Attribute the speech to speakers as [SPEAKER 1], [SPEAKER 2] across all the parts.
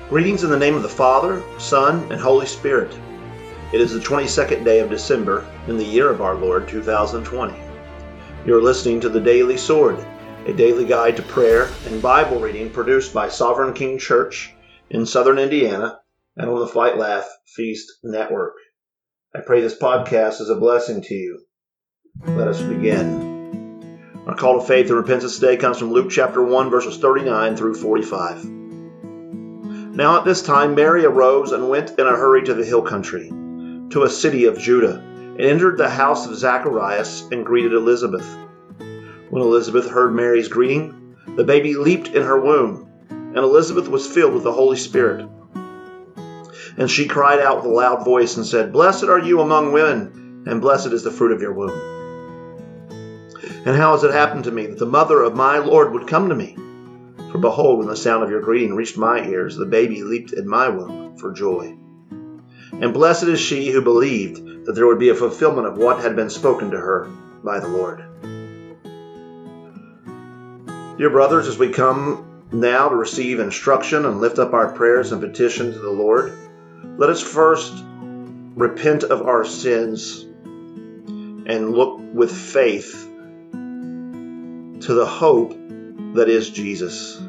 [SPEAKER 1] Greetings in the name of the Father, Son, and Holy Spirit. It is the 22nd day of December in the year of our Lord 2020. You are listening to the Daily Sword, a daily guide to prayer and Bible reading produced by Sovereign King Church in Southern Indiana and on the Fight Laugh Feast Network. I pray this podcast is a blessing to you. Let us begin. Our call to faith and repentance today comes from Luke chapter 1, verses 39 through 45. Now at this time Mary arose and went in a hurry to the hill country, to a city of Judah, and entered the house of Zacharias and greeted Elizabeth. When Elizabeth heard Mary's greeting, the baby leaped in her womb, and Elizabeth was filled with the Holy Spirit. And she cried out with a loud voice and said, "Blessed are you among women, and blessed is the fruit of your womb. And how has it happened to me that the mother of my Lord would come to me? For behold, when the sound of your greeting reached my ears, the baby leaped in my womb for joy. And blessed is she who believed that there would be a fulfillment of what had been spoken to her by the Lord." Dear brothers, as we come now to receive instruction and lift up our prayers and petition to the Lord, let us first repent of our sins and look with faith to the hope that is Jesus.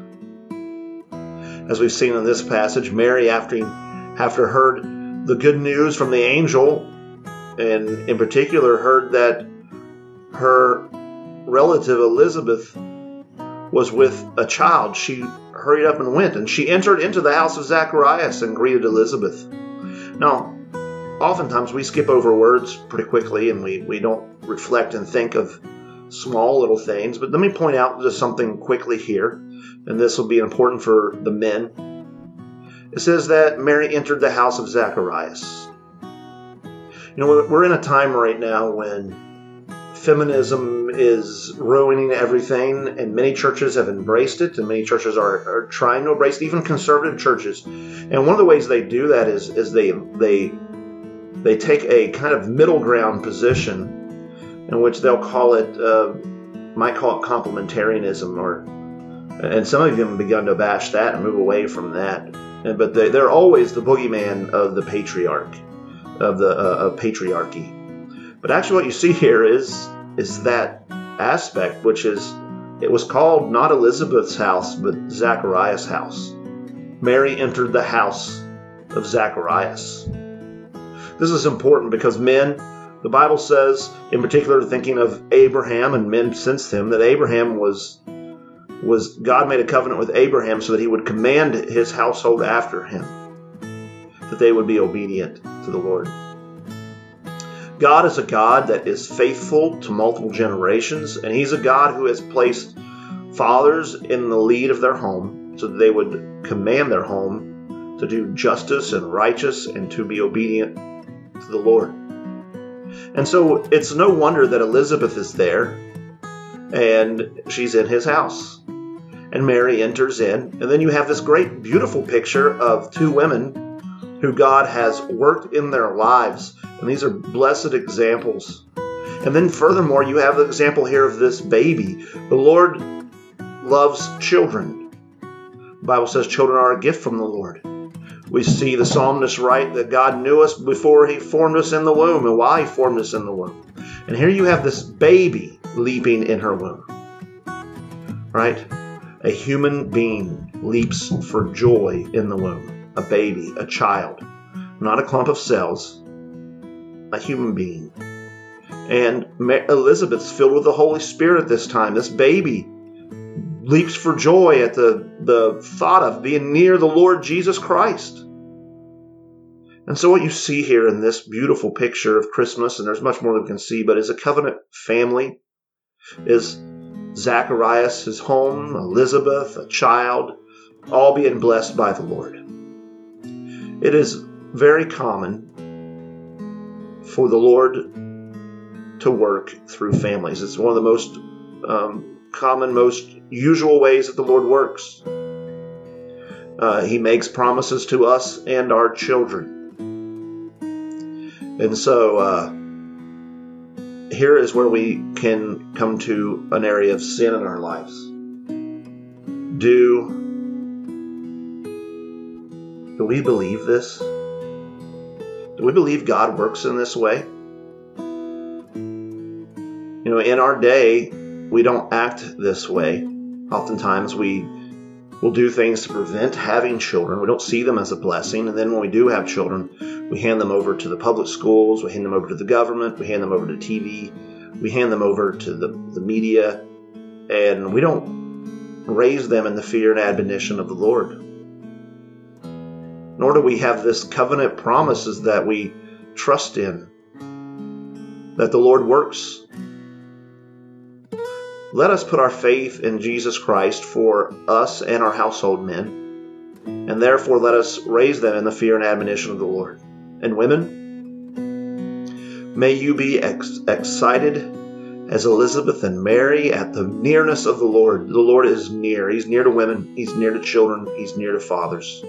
[SPEAKER 1] As we've seen in this passage, Mary, after heard the good news from the angel, and in particular heard that her relative Elizabeth was with a child, she hurried up and went, and she entered into the house of Zacharias and greeted Elizabeth. Now, oftentimes we skip over words pretty quickly, and we don't reflect and think of small little things, but let me point out just something quickly here, and this will be important for the men. It says that Mary entered the house of Zacharias. You know, we're in a time right now when feminism is ruining everything, and many churches have embraced it, and many churches are trying to embrace it, even conservative churches. And one of the ways they do that is they take a kind of middle ground position in which they'll call it, might call it complementarianism, and some of them have begun to bash that and move away from that. But they're always the boogeyman of the patriarch, of patriarchy. But actually, what you see here is that aspect, which is, it was called not Elizabeth's house, but Zacharias' house. Mary entered the house of Zacharias. This is important because men, the Bible says, in particular, thinking of Abraham and men since him, that Abraham was God made a covenant with Abraham so that he would command his household after him, that they would be obedient to the Lord. God is a God that is faithful to multiple generations, and he's a God who has placed fathers in the lead of their home so that they would command their home to do justice and righteous and to be obedient to the Lord. And so it's no wonder that Elizabeth is there, and she's in his house. And Mary enters in, and then you have this great, beautiful picture of two women who God has worked in their lives. And these are blessed examples. And then furthermore, you have the example here of this baby. The Lord loves children. The Bible says children are a gift from the Lord. We see the psalmist write that God knew us before he formed us in the womb and while he formed us in the womb. And here you have this baby leaping in her womb. Right? A human being leaps for joy in the womb. A baby, a child. Not a clump of cells. A human being. And Elizabeth's filled with the Holy Spirit this time. This baby leaps for joy at the thought of being near the Lord Jesus Christ. And so what you see here in this beautiful picture of Christmas, and there's much more that we can see, but is a covenant family, is Zacharias, his home, Elizabeth, a child, all being blessed by the Lord. It is very common for the Lord to work through families. It's one of the most common, most usual ways that the Lord works. He makes promises to us and our children. And so here is where we can come to an area of sin in our lives. Do Do we believe this? Do we believe God works in this way? In our day, we don't act this way. Oftentimes we will do things to prevent having children. We don't see them as a blessing. And then when we do have children, we hand them over to the public schools, we hand them over to the government, we hand them over to TV, we hand them over to the media, and we don't raise them in the fear and admonition of the Lord. Nor do we have this covenant promises that we trust in, that the Lord works. Let us put our faith in Jesus Christ for us and our household men, and therefore let us raise them in the fear and admonition of the Lord. And women, may you be excited as Elizabeth and Mary at the nearness of the Lord. The Lord is near. He's near to women. He's near to children. He's near to fathers.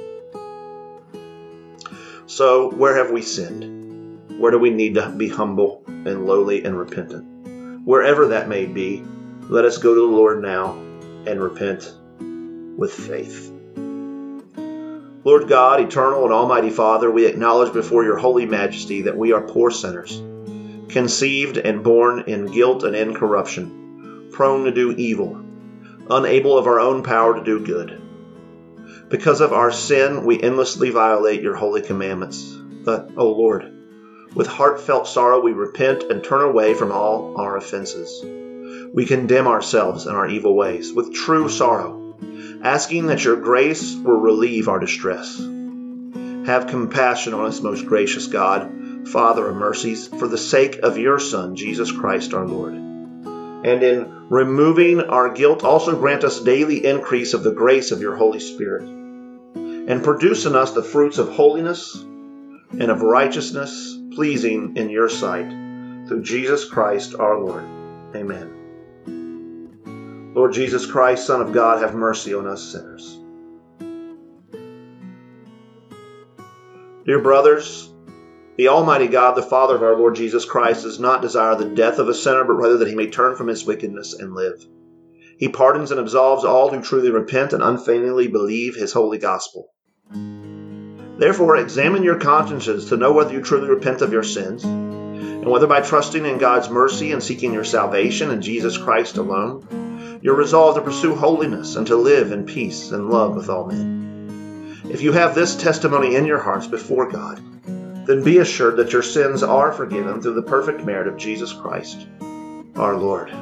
[SPEAKER 1] So where have we sinned? Where do we need to be humble and lowly and repentant? Wherever that may be, let us go to the Lord now and repent with faith. Lord God, eternal and almighty Father, we acknowledge before your holy majesty that we are poor sinners, conceived and born in guilt and in corruption, prone to do evil, unable of our own power to do good. Because of our sin, we endlessly violate your holy commandments. But, O Lord, with heartfelt sorrow we repent and turn away from all our offenses. We condemn ourselves and our evil ways with true sorrow, asking that your grace will relieve our distress. Have compassion on us, most gracious God, Father of mercies, for the sake of your Son, Jesus Christ our Lord. And in removing our guilt, also grant us daily increase of the grace of your Holy Spirit, and produce in us the fruits of holiness and of righteousness, pleasing in your sight, through Jesus Christ our Lord. Amen. Lord Jesus Christ, Son of God, have mercy on us sinners. Dear brothers, the Almighty God, the Father of our Lord Jesus Christ, does not desire the death of a sinner, but rather that he may turn from his wickedness and live. He pardons and absolves all who truly repent and unfeignedly believe his holy gospel. Therefore, examine your consciences to know whether you truly repent of your sins, and whether by trusting in God's mercy and seeking your salvation in Jesus Christ alone, you're resolved to pursue holiness and to live in peace and love with all men. If you have this testimony in your hearts before God, then be assured that your sins are forgiven through the perfect merit of Jesus Christ, our Lord.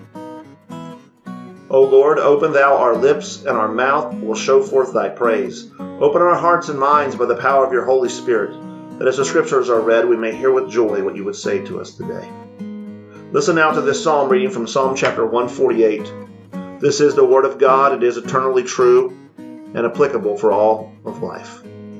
[SPEAKER 1] O Lord, open thou our lips, and our mouth will show forth thy praise. Open our hearts and minds by the power of your Holy Spirit, that as the Scriptures are read, we may hear with joy what you would say to us today. Listen now to this psalm reading from Psalm chapter 148. This is the word of God. It is eternally true and applicable for all of life.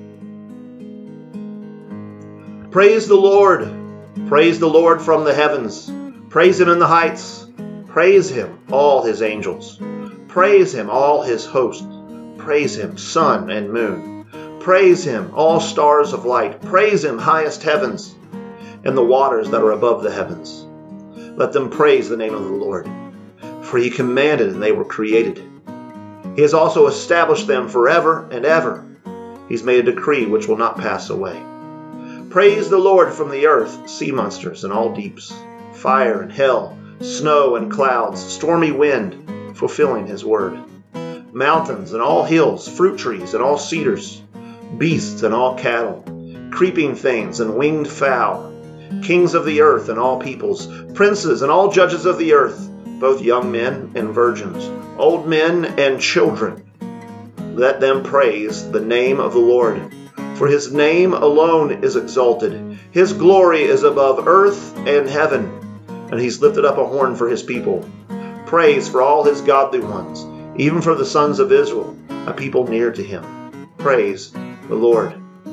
[SPEAKER 1] Praise the Lord. Praise the Lord from the heavens. Praise him in the heights. Praise him, all his angels. Praise him, all his hosts. Praise him, sun and moon. Praise him, all stars of light. Praise him, highest heavens, and the waters that are above the heavens. Let them praise the name of the Lord. For he commanded and they were created. He has also established them forever and ever. He's made a decree which will not pass away. Praise the Lord from the earth, sea monsters and all deeps, fire and hell, snow and clouds, stormy wind, fulfilling his word. Mountains and all hills, fruit trees and all cedars, beasts and all cattle, creeping things and winged fowl, kings of the earth and all peoples, princes and all judges of the earth, both young men and virgins, old men and children. Let them praise the name of the Lord, for his name alone is exalted. His glory is above earth and heaven, and he's lifted up a horn for his people. Praise for all his godly ones, even for the sons of Israel, a people near to him. Praise the Lord.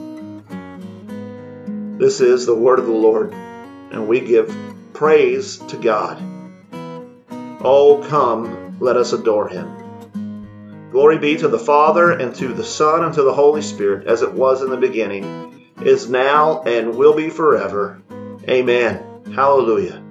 [SPEAKER 1] This is the word of the Lord, and we give praise to God. Oh, come, let us adore him. Glory be to the Father, and to the Son, and to the Holy Spirit, as it was in the beginning, is now, and will be forever. Amen. Hallelujah.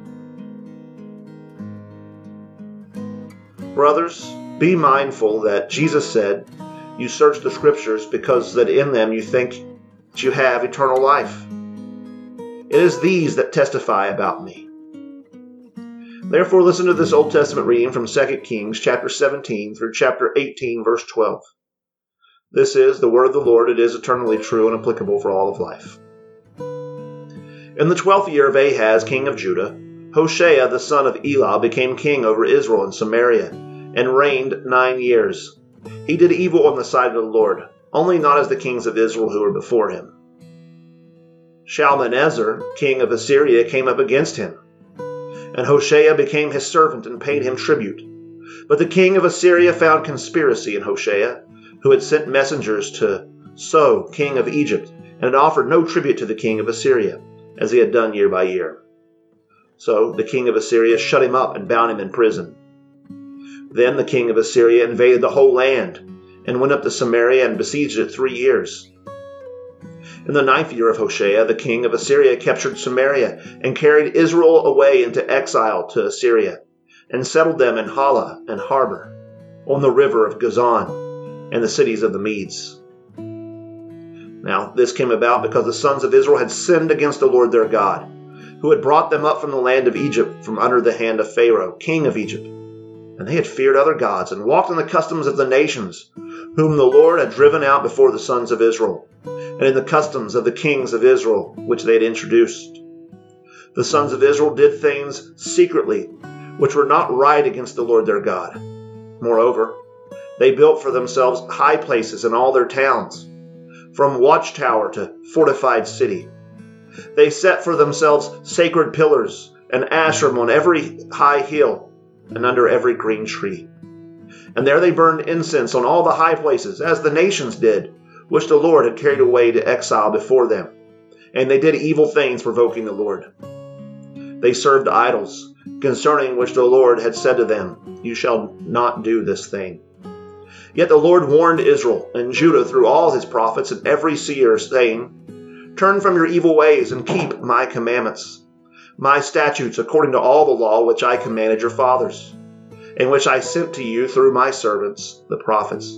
[SPEAKER 1] Brothers, be mindful that Jesus said, You search the Scriptures because that in them you think that you have eternal life. It is these that testify about me. Therefore listen to this Old Testament reading from 2 Kings chapter 17 through chapter 18, verse 12. This is the word of the Lord. It is eternally true and applicable for all of life. In the 12th year of Ahaz, king of Judah, Hoshea the son of Elah became king over Israel and Samaria, and reigned 9 years. He did evil in the sight of the Lord, only not as the kings of Israel who were before him. Shalmaneser, king of Assyria, came up against him, and Hoshea became his servant and paid him tribute. But the king of Assyria found conspiracy in Hoshea, who had sent messengers to So, king of Egypt, and had offered no tribute to the king of Assyria, as he had done year by year. So the king of Assyria shut him up and bound him in prison. Then the king of Assyria invaded the whole land, and went up to Samaria and besieged it 3 years. In the 9th year of Hoshea, the king of Assyria captured Samaria, and carried Israel away into exile to Assyria, and settled them in Hala and Harbor, on the river of Gazan, and the cities of the Medes. Now this came about because the sons of Israel had sinned against the Lord their God, who had brought them up from the land of Egypt, from under the hand of Pharaoh, king of Egypt. And they had feared other gods, and walked in the customs of the nations, whom the Lord had driven out before the sons of Israel, and in the customs of the kings of Israel, which they had introduced. The sons of Israel did things secretly, which were not right against the Lord their God. Moreover, they built for themselves high places in all their towns, from watchtower to fortified city. They set for themselves sacred pillars and Asherim on every high hill and under every green tree. And there they burned incense on all the high places, as the nations did, which the Lord had carried away to exile before them. And they did evil things, provoking the Lord. They served idols, concerning which the Lord had said to them, You shall not do this thing. Yet the Lord warned Israel and Judah through all his prophets and every seer, saying, Turn from your evil ways and keep my commandments, my statutes, according to all the law which I commanded your fathers, and which I sent to you through my servants, the prophets.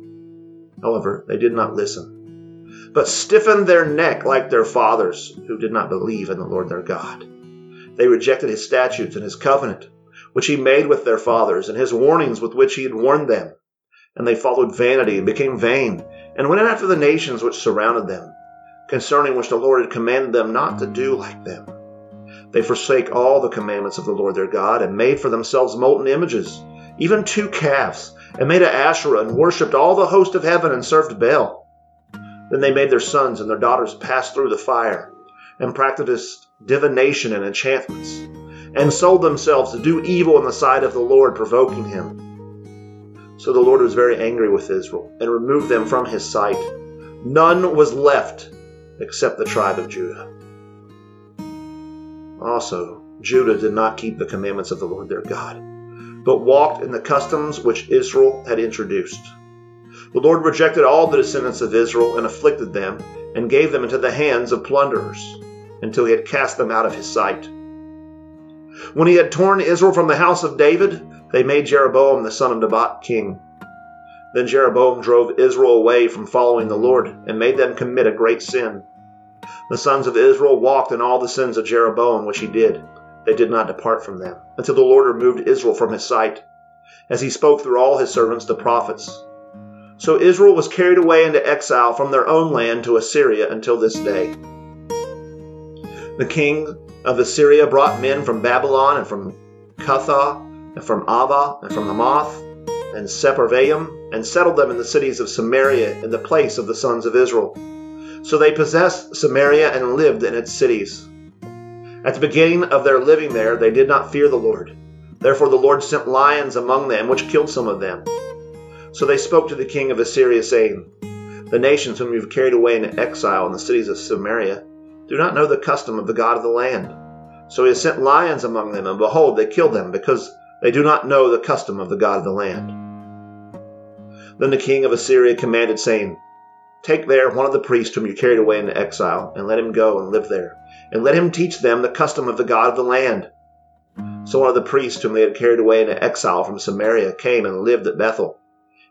[SPEAKER 1] However, they did not listen, but stiffened their neck like their fathers, who did not believe in the Lord their God. They rejected his statutes and his covenant, which he made with their fathers, and his warnings with which he had warned them. And they followed vanity and became vain, and went after the nations which surrounded them, concerning which the Lord had commanded them not to do like them. They forsake all the commandments of the Lord their God, and made for themselves molten images, even 2 calves, and made an Asherah, and worshipped all the host of heaven, and served Baal. Then they made their sons and their daughters pass through the fire, and practiced divination and enchantments, and sold themselves to do evil in the sight of the Lord, provoking him. So the Lord was very angry with Israel, and removed them from his sight. None was left except the tribe of Judah. Also, Judah did not keep the commandments of the Lord their God, but walked in the customs which Israel had introduced. The Lord rejected all the descendants of Israel, and afflicted them, and gave them into the hands of plunderers, until he had cast them out of his sight. When he had torn Israel from the house of David, they made Jeroboam the son of Nebat king. Then Jeroboam drove Israel away from following the Lord, and made them commit a great sin. The sons of Israel walked in all the sins of Jeroboam which he did. They did not depart from them, until the Lord removed Israel from his sight, as he spoke through all his servants the prophets. So Israel was carried away into exile from their own land to Assyria until this day. The king of Assyria brought men from Babylon, and from Cuthah, and from Ava, and from Hamath, and Sepharvaim, and settled them in the cities of Samaria in the place of the sons of Israel. So they possessed Samaria and lived in its cities. At the beginning of their living there, they did not fear the Lord. Therefore the Lord sent lions among them, which killed some of them. So they spoke to the king of Assyria, saying, The nations whom you have carried away into exile in the cities of Samaria do not know the custom of the God of the land. So he has sent lions among them, and behold, they killed them, because they do not know the custom of the God of the land. Then the king of Assyria commanded, saying, Take there one of the priests whom you carried away into exile, and let him go and live there, and let him teach them the custom of the God of the land. So one of the priests whom they had carried away into exile from Samaria came and lived at Bethel,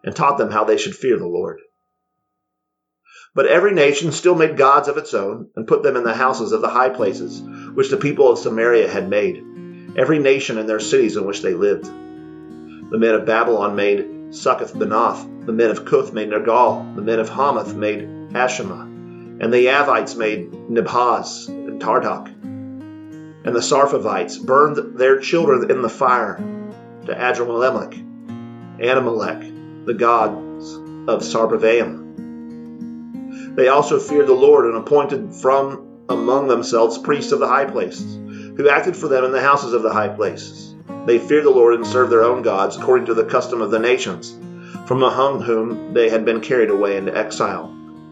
[SPEAKER 1] and taught them how they should fear the Lord. But every nation still made gods of its own, and put them in the houses of the high places, which the people of Samaria had made, every nation in their cities in which they lived. The men of Babylon made Succoth-Benoth, the men of Cuth made Nergal, the men of Hamath made Ashima, and the Avites made Nibhaz and Tartak. And the Sarphavites burned their children in the fire to Adrammelech, Anamelech, the gods of Sarpavaim. They also feared the Lord and appointed from among themselves priests of the high places, who acted for them in the houses of the high places. They feared the Lord and served their own gods according to the custom of the nations, from among whom they had been carried away into exile.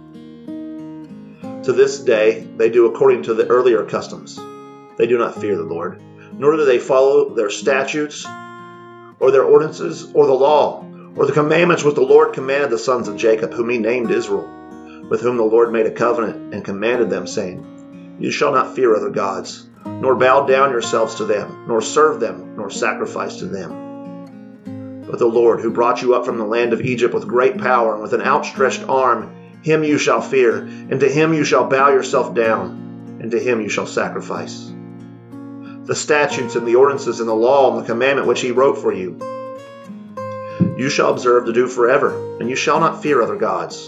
[SPEAKER 1] To this day they do according to the earlier customs. They do not fear the Lord, nor do they follow their statutes, or their ordinances, or the law, or the commandments which the Lord commanded the sons of Jacob, whom he named Israel, with whom the Lord made a covenant and commanded them, saying, You shall not fear other gods, nor bow down yourselves to them, nor serve them, nor sacrifice to them. But the Lord, who brought you up from the land of Egypt with great power and with an outstretched arm, him you shall fear, and to him you shall bow yourself down, and to him you shall sacrifice. The statutes and the ordinances and the law and the commandment which he wrote for you, you shall observe to do forever, and you shall not fear other gods.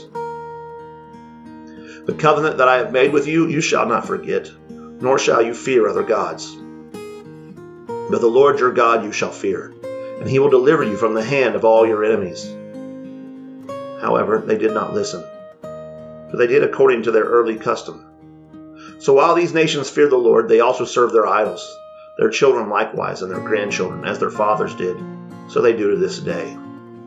[SPEAKER 1] The covenant that I have made with you, you shall not forget, nor shall you fear other gods. But the Lord your God you shall fear, and he will deliver you from the hand of all your enemies. However, they did not listen, for they did according to their early custom. So while these nations feared the Lord, they also served their idols, their children likewise, and their grandchildren, as their fathers did. So they do to this day.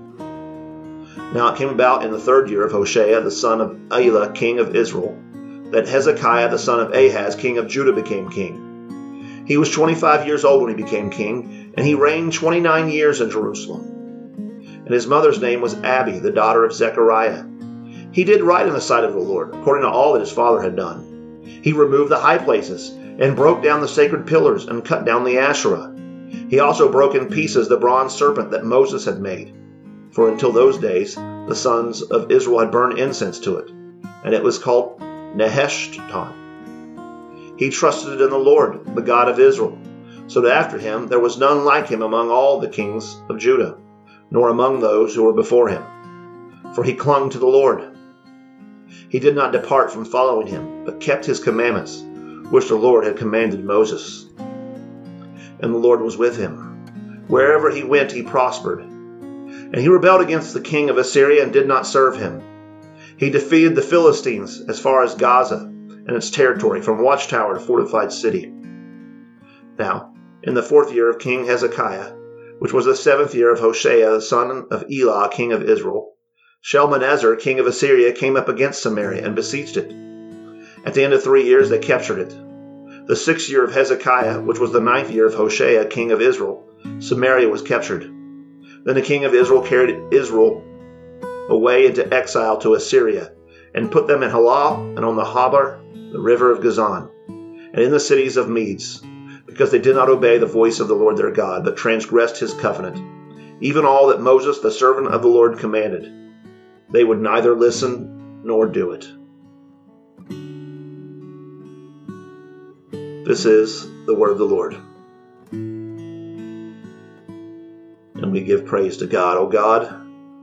[SPEAKER 1] Now it came about in the 3rd year of Hoshea, the son of Elah, king of Israel, that Hezekiah, the son of Ahaz, king of Judah, became king. He was 25 years old when he became king, and he reigned 29 years in Jerusalem. And his mother's name was Abi, the daughter of Zechariah. He did right in the sight of the Lord, according to all that his father had done. He removed the high places, and broke down the sacred pillars, and cut down the Asherah. He also broke in pieces the bronze serpent that Moses had made. For until those days, the sons of Israel had burned incense to it, and it was called Nehushtan. He trusted in the Lord, the God of Israel, so that after him there was none like him among all the kings of Judah, nor among those who were before him. For he clung to the Lord. He did not depart from following him, but kept his commandments, which the Lord had commanded Moses. And the Lord was with him. Wherever he went, he prospered. And he rebelled against the king of Assyria and did not serve him. He defeated the Philistines as far as Gaza and its territory, from watchtower to fortified city. Now, in the 4th year of King Hezekiah, which was the 7th year of Hoshea, the son of Elah, king of Israel, Shalmaneser, king of Assyria, came up against Samaria and besieged it. At the end of 3 years, they captured it. The 6th year of Hezekiah, which was the 9th year of Hoshea, king of Israel, Samaria was captured. Then the king of Israel carried Israel away into exile to Assyria, and put them in Halah and on the Habar, the river of Gazan, and in the cities of Medes, because they did not obey the voice of the Lord their God, but transgressed his covenant, even all that Moses, the servant of the Lord, commanded. They would neither listen nor do it. This is the word of the Lord. And we give praise to God. O God,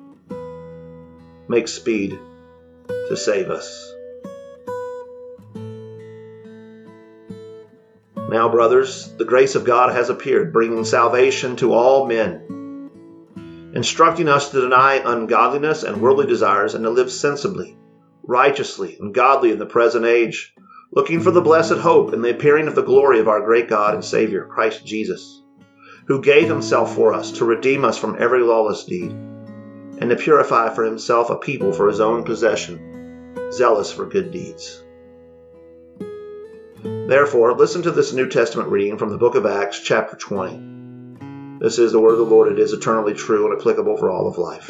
[SPEAKER 1] make speed to save us. Now, brothers, the grace of God has appeared, bringing salvation to all men, instructing us to deny ungodliness and worldly desires, and to live sensibly, righteously, and godly in the present age, looking for the blessed hope and the appearing of the glory of our great God and Savior, Christ Jesus, who gave himself for us to redeem us from every lawless deed, and to purify for himself a people for his own possession, zealous for good deeds. Therefore, listen to this New Testament reading from the book of Acts, chapter 20. This is the word of the Lord. It is eternally true and applicable for all of life.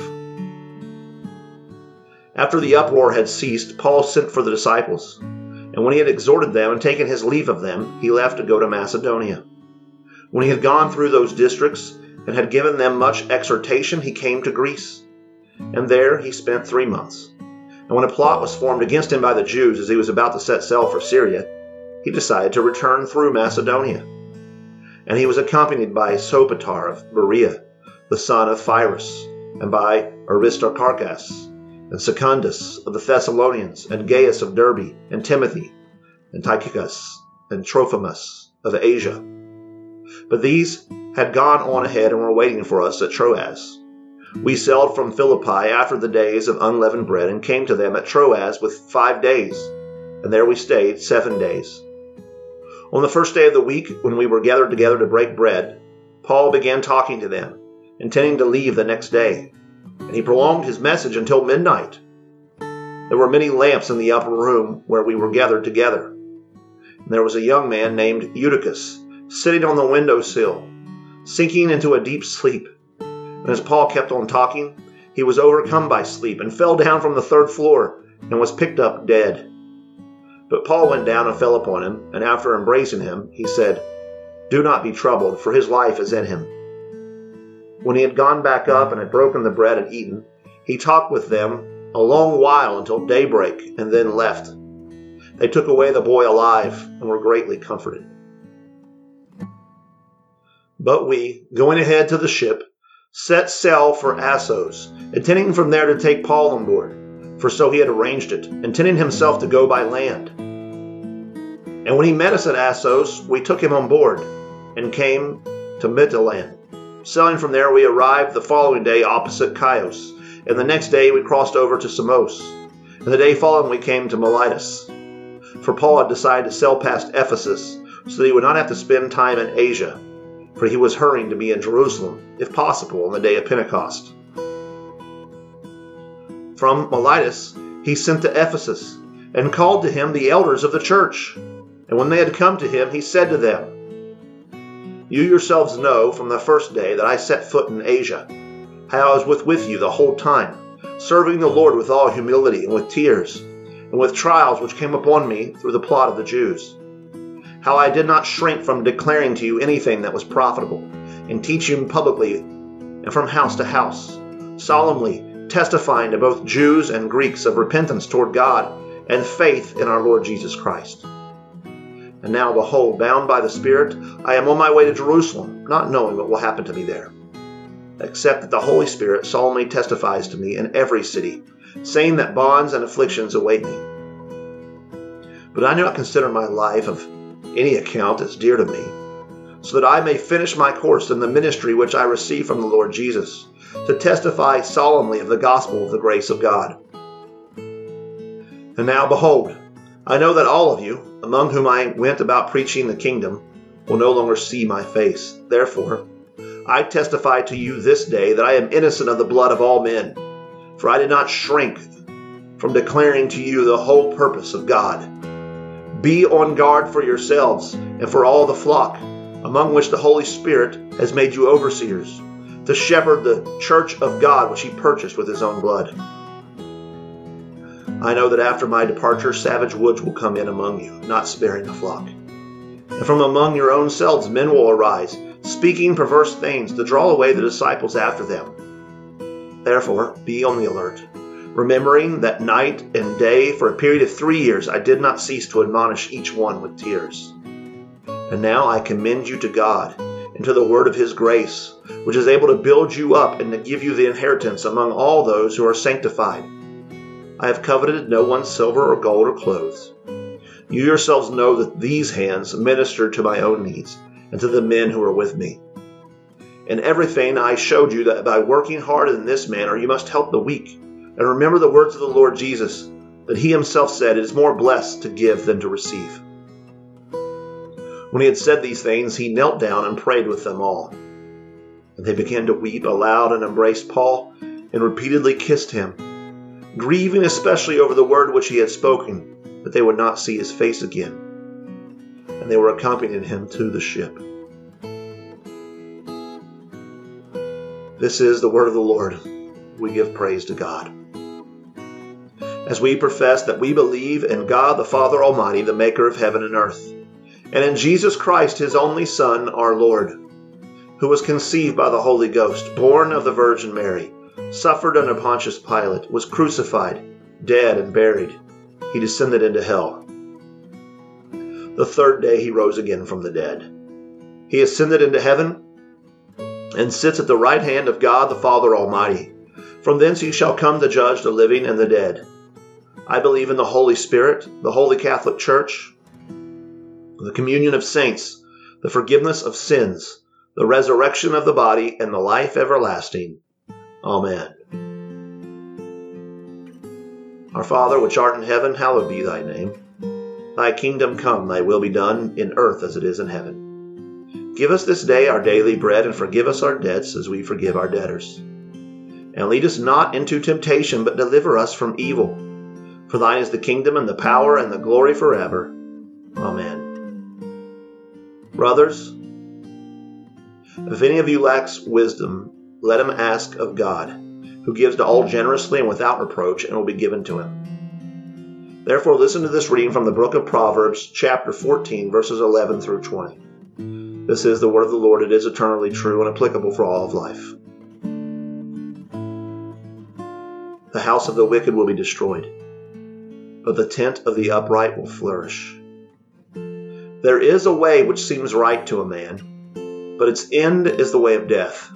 [SPEAKER 1] After the uproar had ceased, Paul sent for the disciples, and when he had exhorted them and taken his leave of them, he left to go to Macedonia. When he had gone through those districts and had given them much exhortation, he came to Greece. and there he spent 3 months. And when a plot was formed against him by the Jews as he was about to set sail for Syria, he decided to return through Macedonia. And he was accompanied by Sopater of Berea, the son of Pyrrhus, and by Aristarchus, and Secundus of the Thessalonians, and Gaius of Derbe, and Timothy, and Tychicus, and Trophimus of Asia. But these had gone on ahead and were waiting for us at Troas. We sailed from Philippi after the days of unleavened bread, and came to them at Troas with 5 days, and there we stayed 7 days. On the first day of the week, when we were gathered together to break bread, Paul began talking to them, intending to leave the next day, and he prolonged his message until midnight. There were many lamps in the upper room where we were gathered together. And there was a young man named Eutychus sitting on the window sill, sinking into a deep sleep. And as Paul kept on talking, he was overcome by sleep and fell down from the 3rd floor and was picked up dead. But Paul went down and fell upon him, and after embracing him, he said, "Do not be troubled, for his life is in him." When he had gone back up and had broken the bread and eaten, he talked with them a long while until daybreak, and then left. They took away the boy alive and were greatly comforted. But we, going ahead to the ship, set sail for Assos, intending from there to take Paul on board, for so he had arranged it, intending himself to go by land. And when he met us at Assos, we took him on board, and came to Mytilene. Sailing from there, we arrived the following day opposite Chios, and the next day we crossed over to Samos, and the day following we came to Miletus. For Paul had decided to sail past Ephesus, so that he would not have to spend time in Asia, for he was hurrying to be in Jerusalem, if possible, on the day of Pentecost. From Miletus he sent to Ephesus, and called to him the elders of the church. And when they had come to him, he said to them, "You yourselves know from the first day that I set foot in Asia, how I was with you the whole time, serving the Lord with all humility and with tears, and with trials which came upon me through the plot of the Jews. How I did not shrink from declaring to you anything that was profitable, and teaching publicly and from house to house, solemnly testifying to both Jews and Greeks of repentance toward God and faith in our Lord Jesus Christ. And now, behold, bound by the Spirit, I am on my way to Jerusalem, not knowing what will happen to me there, except that the Holy Spirit solemnly testifies to me in every city, saying that bonds and afflictions await me. But I do not consider my life of any account as dear to me, so that I may finish my course in the ministry which I received from the Lord Jesus, to testify solemnly of the gospel of the grace of God. And now, behold, I know that all of you, among whom I went about preaching the kingdom, will no longer see my face. Therefore, I testify to you this day that I am innocent of the blood of all men, for I did not shrink from declaring to you the whole purpose of God. Be on guard for yourselves and for all the flock, among which the Holy Spirit has made you overseers, to shepherd the church of God which he purchased with his own blood. I know that after my departure savage wolves will come in among you, not sparing the flock. And from among your own selves men will arise, speaking perverse things to draw away the disciples after them. Therefore, be on the alert, remembering that night and day for a period of 3 years I did not cease to admonish each one with tears. And now I commend you to God and to the word of his grace, which is able to build you up and to give you the inheritance among all those who are sanctified. I have coveted no one's silver or gold or clothes. You yourselves know that these hands ministered to my own needs and to the men who were with me. In everything I showed you that by working hard in this manner you must help the weak. And remember the words of the Lord Jesus, that he himself said, "It is more blessed to give than to receive." When he had said these things, he knelt down and prayed with them all. And they began to weep aloud and embraced Paul and repeatedly kissed him, grieving especially over the word which he had spoken, that they would not see his face again. And they were accompanying him to the ship. This is the word of the Lord. We give praise to God. As we profess that we believe in God the Father Almighty, the maker of heaven and earth, and in Jesus Christ, his only Son, our Lord, who was conceived by the Holy Ghost, born of the Virgin Mary, suffered under Pontius Pilate, was crucified, dead, and buried. He descended into hell. The third day he rose again from the dead. He ascended into heaven and sits at the right hand of God the Father Almighty. From thence he shall come to judge the living and the dead. I believe in the Holy Spirit, the Holy Catholic Church, the communion of saints, the forgiveness of sins, the resurrection of the body, and the life everlasting. Amen. Our Father, which art in heaven, hallowed be thy name. Thy kingdom come, thy will be done, in earth as it is in heaven. Give us this day our daily bread, and forgive us our debts as we forgive our debtors. And lead us not into temptation, but deliver us from evil. For thine is the kingdom, and the power, and the glory forever. Amen. Brothers, if any of you lacks wisdom, let him ask of God, who gives to all generously and without reproach, and will be given to him. Therefore listen to this reading from the book of Proverbs, chapter 14, verses 11 through 20. This is the word of the Lord. It is eternally true and applicable for all of life. The house of the wicked will be destroyed, but the tent of the upright will flourish. There is a way which seems right to a man, but its end is the way of death.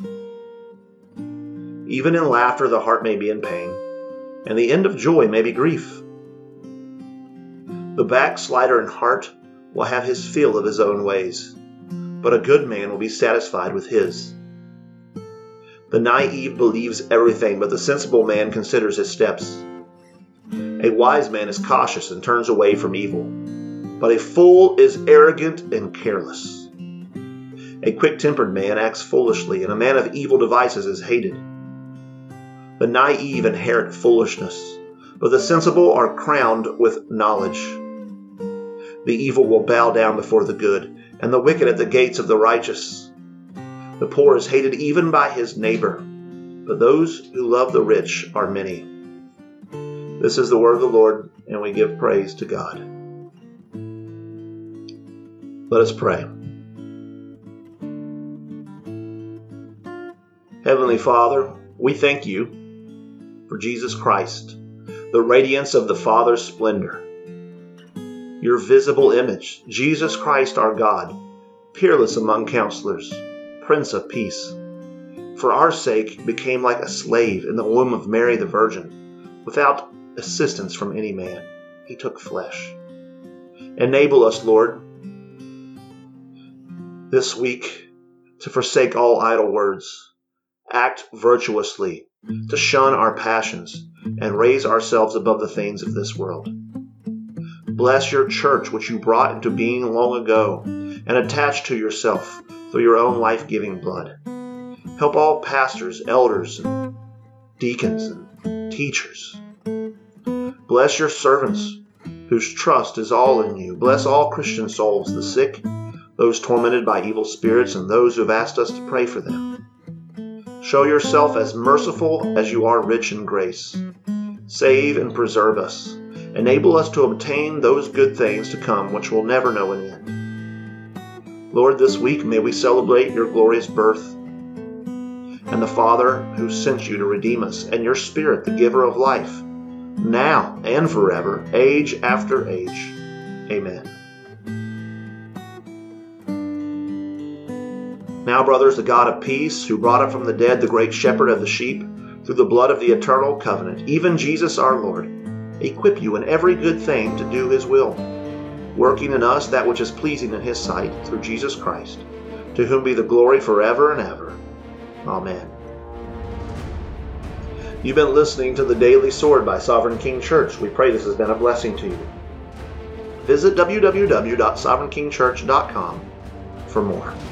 [SPEAKER 1] Even in laughter the heart may be in pain, and the end of joy may be grief. The backslider in heart will have his fill of his own ways, but a good man will be satisfied with his. The naive believes everything, but the sensible man considers his steps. A wise man is cautious and turns away from evil, but a fool is arrogant and careless. A quick-tempered man acts foolishly, and a man of evil devices is hated. The naive inherit foolishness, but the sensible are crowned with knowledge. The evil will bow down before the good, and the wicked at the gates of the righteous. The poor is hated even by his neighbor, but those who love the rich are many. This is the word of the Lord, and we give praise to God. Let us pray. Heavenly Father, we thank you for Jesus Christ, the radiance of the Father's splendor, your visible image, Jesus Christ our God, peerless among counselors, Prince of Peace. For our sake became like a slave in the womb of Mary the Virgin, without assistance from any man. He took flesh. Enable us, Lord, this week to forsake all idle words, act virtuously, to shun our passions, and raise ourselves above the things of this world. Bless your church, which you brought into being long ago, and attached to yourself through your own life-giving blood. Help all pastors, elders, and deacons, and teachers. Bless your servants, whose trust is all in you. Bless all Christian souls, the sick, those tormented by evil spirits, and those who have asked us to pray for them. Show yourself as merciful as you are rich in grace. Save and preserve us. Enable us to obtain those good things to come which will never know an end. Lord, this week may we celebrate your glorious birth, and the Father who sent you to redeem us, and your Spirit, the giver of life, now and forever, age after age. Amen. Now, brothers, the God of peace, who brought up from the dead the great shepherd of the sheep, through the blood of the eternal covenant, even Jesus our Lord, equip you in every good thing to do his will, working in us that which is pleasing in his sight, through Jesus Christ, to whom be the glory forever and ever. Amen. You've been listening to The Daily Sword by Sovereign King Church. We pray this has been a blessing to you. Visit www.sovereignkingchurch.com for more.